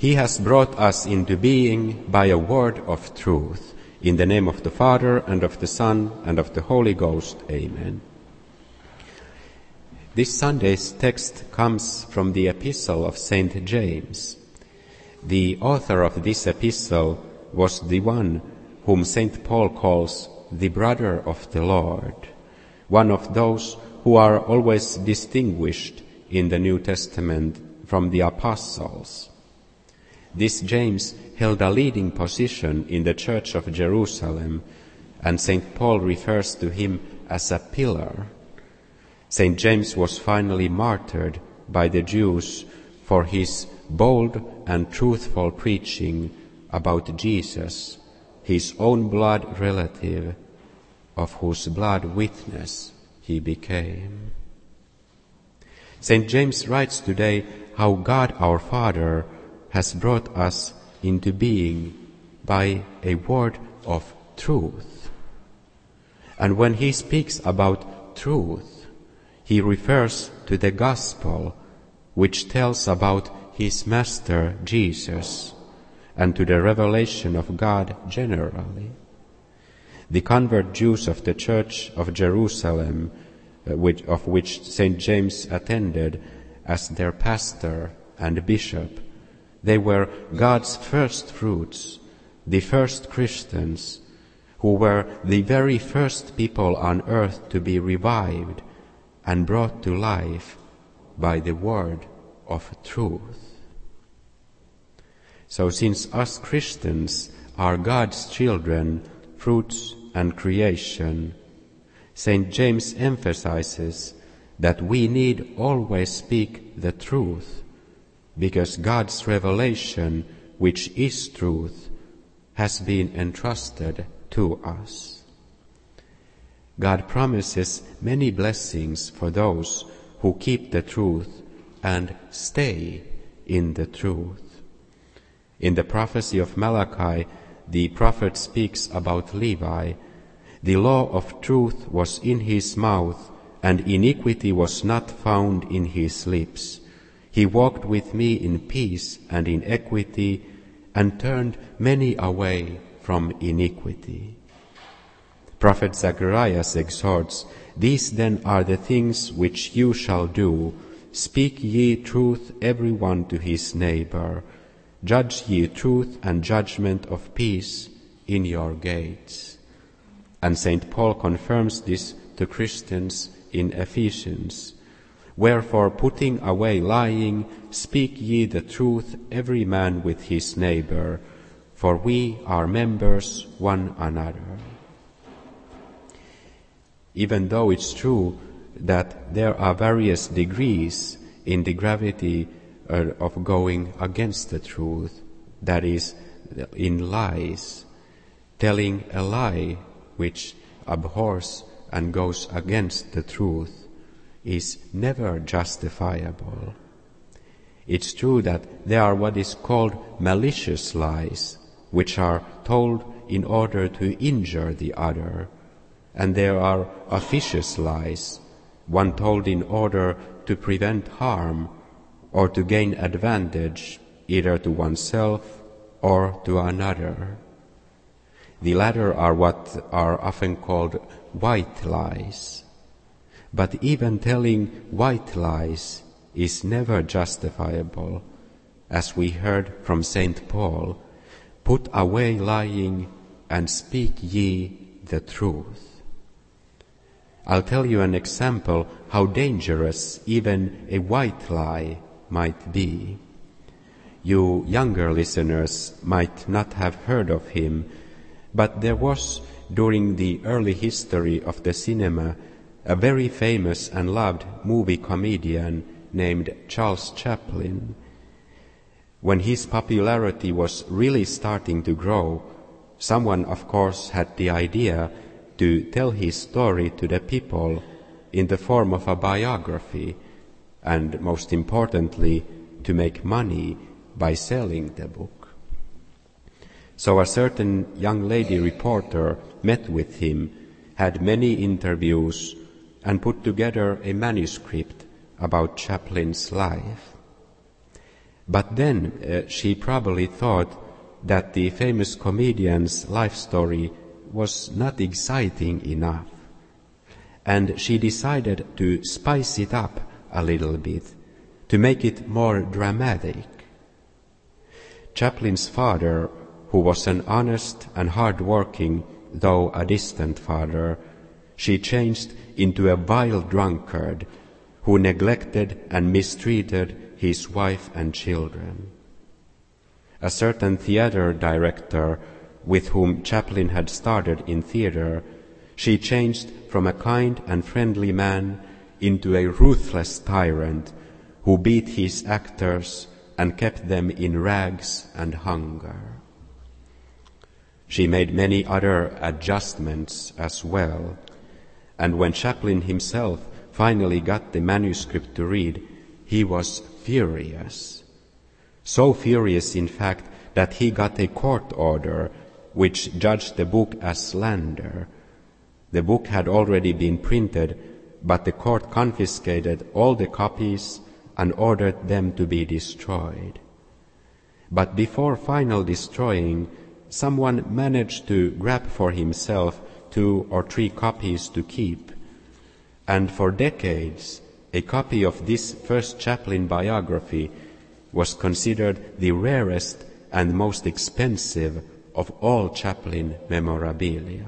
He has brought us into being by a word of truth. In the name of the Father, and of the Son, and of the Holy Ghost. Amen. This Sunday's text comes from the epistle of St. James. The author of this epistle was the one whom St. Paul calls the brother of the Lord, one of those who are always distinguished in the New Testament from the apostles. This James held a leading position in the Church of Jerusalem, and St. Paul refers to him as a pillar. St. James was finally martyred by the Jews for his bold and truthful preaching about Jesus, his own blood relative, of whose blood witness he became. St. James writes today how God our Father has brought us into being by a word of truth. And when he speaks about truth, he refers to the gospel, which tells about his Master Jesus, and to the revelation of God generally. The convert Jews of the Church of Jerusalem, of which St. James attended as their pastor and bishop, they were God's first fruits, the first Christians, who were the very first people on earth to be revived and brought to life by the word of truth. So since us Christians are God's children, fruits and creation, St. James emphasizes that we need always speak the truth, because God's revelation, which is truth, has been entrusted to us. God promises many blessings for those who keep the truth and stay in the truth. In the prophecy of Malachi, the prophet speaks about Levi. The law of truth was in his mouth, and iniquity was not found in his lips. He walked with me in peace and in equity, and turned many away from iniquity. Prophet Zacharias exhorts, "These then are the things which you shall do. Speak ye truth every one to his neighbor. Judge ye truth and judgment of peace in your gates." And St. Paul confirms this to Christians in Ephesians. "Wherefore, putting away lying, speak ye the truth every man with his neighbor, for we are members one another." Even though it's true that there are various degrees in the gravity of going against the truth, that is, in lies, telling a lie which abhors and goes against the truth, is never justifiable. It's true that there are what is called malicious lies, which are told in order to injure the other, and there are officious lies, one told in order to prevent harm or to gain advantage either to oneself or to another. The latter are what are often called white lies. But even telling white lies is never justifiable. As we heard from St. Paul, "Put away lying and speak ye the truth." I'll tell you an example how dangerous even a white lie might be. You younger listeners might not have heard of him, but there was, during the early history of the cinema, a very famous and loved movie comedian named Charles Chaplin. When his popularity was really starting to grow, someone, of course, had the idea to tell his story to the people in the form of a biography, and most importantly, to make money by selling the book. So a certain young lady reporter met with him, had many interviews, and put together a manuscript about Chaplin's life. But then she probably thought that the famous comedian's life story was not exciting enough, and she decided to spice it up a little bit, to make it more dramatic. Chaplin's father, who was an honest and hard-working, though a distant father, she changed into a vile drunkard who neglected and mistreated his wife and children. A certain theater director with whom Chaplin had started in theater, she changed from a kind and friendly man into a ruthless tyrant who beat his actors and kept them in rags and hunger. She made many other adjustments as well, and when Chaplin himself finally got the manuscript to read, he was furious. So furious, in fact, that he got a court order which judged the book as slander. The book had already been printed, but the court confiscated all the copies and ordered them to be destroyed. But before final destroying, someone managed to grab for himself 2 or 3 copies to keep, and for decades a copy of this first Chaplin biography was considered the rarest and most expensive of all Chaplin memorabilia.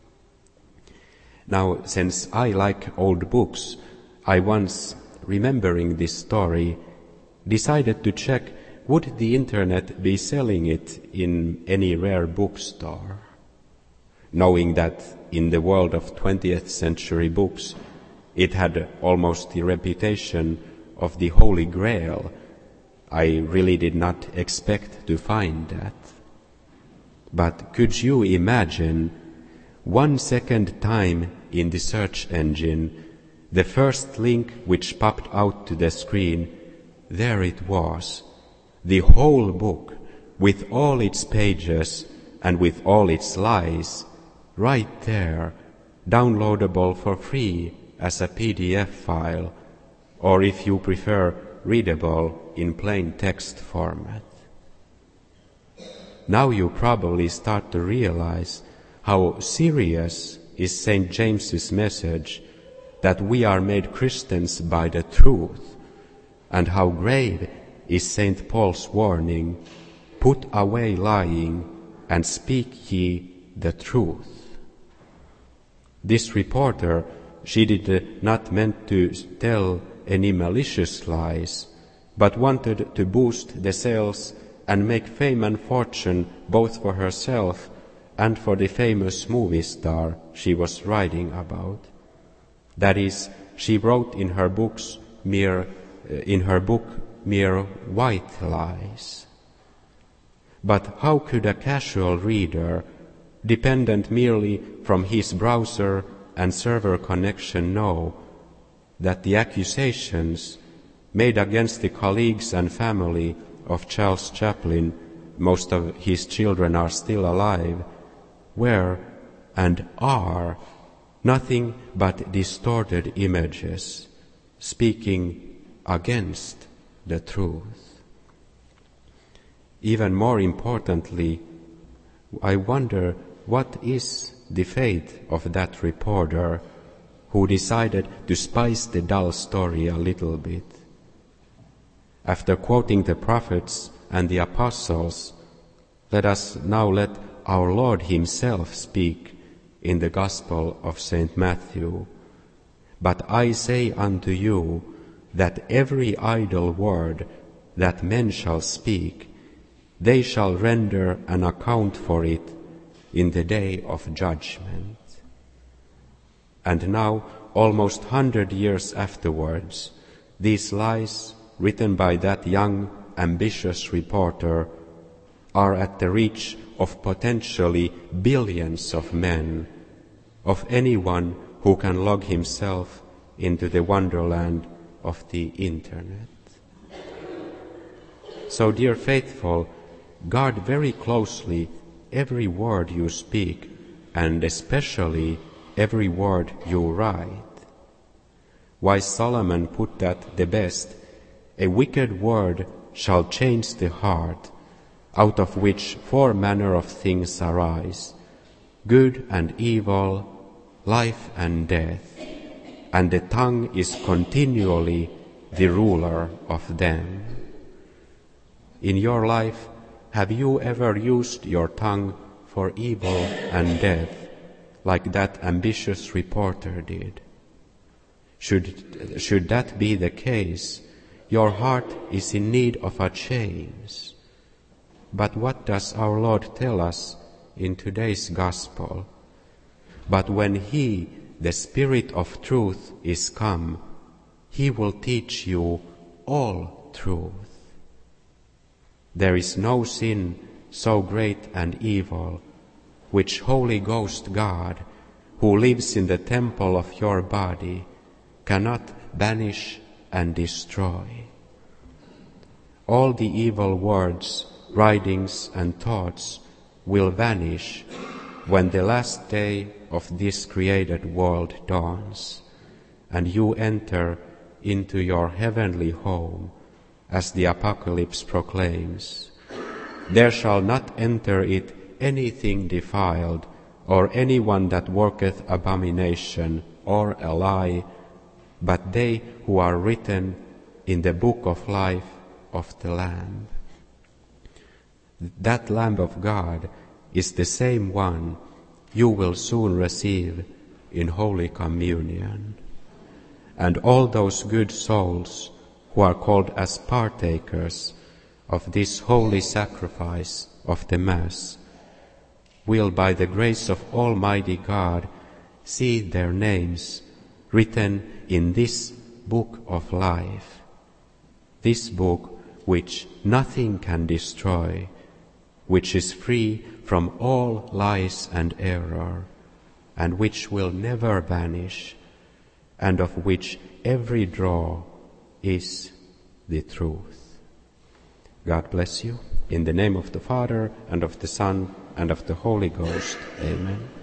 Now, since I like old books, I once, remembering this story, decided to check would the internet be selling it in any rare bookstore. Knowing that in the world of 20th century books, it had almost the reputation of the Holy Grail, I really did not expect to find that. But could you imagine 1 second time in the search engine, the first link which popped out to the screen, there it was, the whole book, with all its pages and with all its lies, right there, downloadable for free as a PDF file, or if you prefer, readable in plain text format. Now you probably start to realize how serious is St. James's message that we are made Christians by the truth, and how grave is St. Paul's warning, put away lying and speak ye the truth. This reporter, she did not meant to tell any malicious lies, but wanted to boost the sales and make fame and fortune both for herself and for the famous movie star she was writing about. That is, she wrote in her book mere white lies. But how could a casual reader, dependent merely from his browser and server connection, know that the accusations made against the colleagues and family of Charles Chaplin, most of his children are still alive, were and are nothing but distorted images speaking against the truth? Even more importantly, I wonder what is the fate of that reporter who decided to spice the dull story a little bit. After quoting the prophets and the apostles, let us now let our Lord himself speak in the Gospel of St. Matthew. But I say unto you that every idle word that men shall speak, they shall render an account for it in the day of judgment. And now, almost 100 years afterwards, these lies written by that young, ambitious reporter are at the reach of potentially billions of men, of anyone who can log himself into the wonderland of the internet. So, dear faithful, guard very closely every word you speak, and especially every word you write. Wise Solomon put that the best: a wicked word shall change the heart, out of which 4 manner of things arise, good and evil, life and death, and the tongue is continually the ruler of them. In your life, have you ever used your tongue for evil and death, like that ambitious reporter did? Should that be the case, your heart is in need of a change. But what does our Lord tell us in today's Gospel? But when He, the Spirit of truth, is come, He will teach you all truth. There is no sin so great and evil which Holy Ghost God, who lives in the temple of your body, cannot banish and destroy. All the evil words, writings and thoughts will vanish when the last day of this created world dawns, and you enter into your heavenly home, as the Apocalypse proclaims. There shall not enter it anything defiled, or anyone that worketh abomination or a lie, but they who are written in the book of life of the Lamb. That Lamb of God is the same one you will soon receive in Holy Communion. And all those good souls who are called as partakers of this holy sacrifice of the Mass will, by the grace of Almighty God, see their names written in this book of life, this book which nothing can destroy, which is free from all lies and error, and which will never vanish, and of which every draw is the truth. God bless you. In the name of the Father, and of the Son, and of the Holy Ghost. Amen.